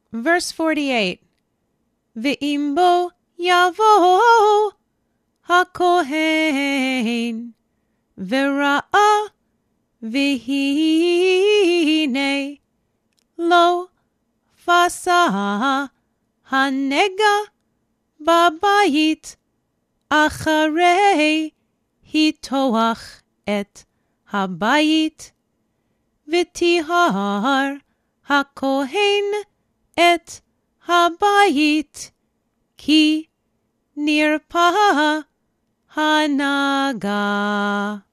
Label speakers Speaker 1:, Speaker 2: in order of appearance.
Speaker 1: Verse 48. Ve'im bo yavo hakohen v'ra'a v'hine lo fasa hanega babayit acharei hitoach et habayit v'tihar hakohen et habayit ki nirpa hanaga.